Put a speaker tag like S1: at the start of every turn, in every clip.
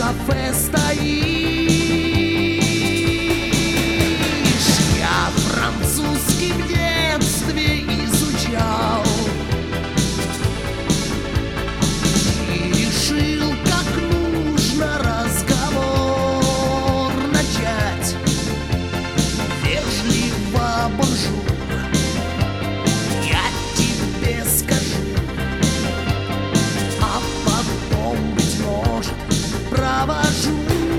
S1: кафе стоишь. Я французский в детстве изучал и решил, как нужно разговор начать. Вежливо бонжур, я тебе скажу, а потом, быть может, провожу.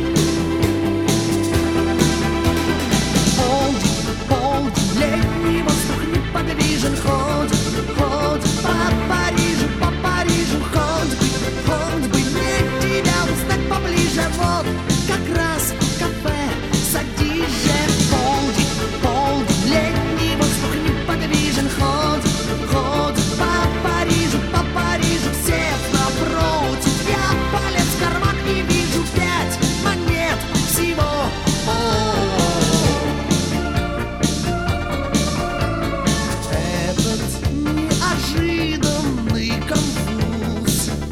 S1: Полдень, летний воздух неподвижен, ходит по Парижу, хоть бы мне тебя узнать поближе. Вот как раз кафе, садись же. Полдень, летний воздух неподвижен, ходит по Парижу, всех напротив. Я палец в карман и вижу 5 монет всего. Этот неожиданный конфуз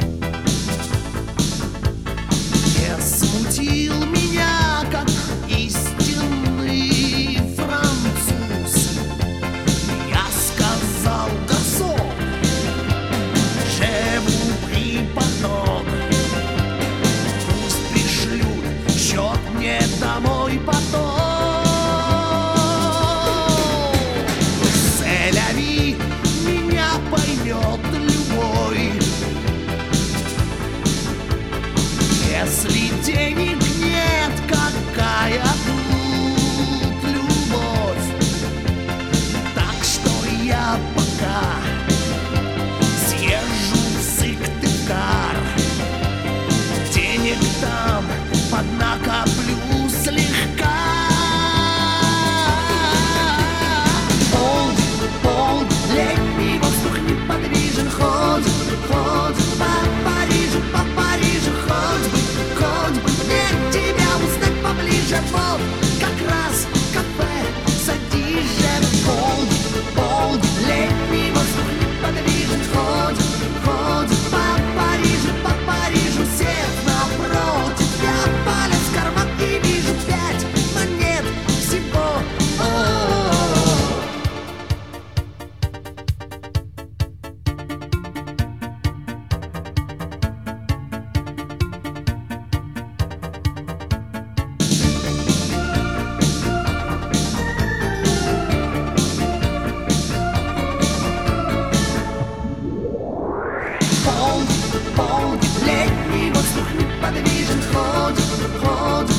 S1: не смутил меня, как истинный француз. Я сказал: гарсон, je vous prie pardon. Пусть пришлют счет мне домой потом. C'est la vie, меня поймет любой. Если денег нет, какая тут любовь? Так что я пока съезжу в Сыктывкар, денег там поднакоплю слегка. Полдень, летний воздух неподвижен, ходит по Парижу, хоть бы мне тебя узнать поближе. Вот как раз кафе, садись же. Полдень, летний воздух неподвижен, ходит по Парижу, всех напротив. Я палец в карман и вижу 5 монет всего. Полдень, летний воздух неподвижен, ходит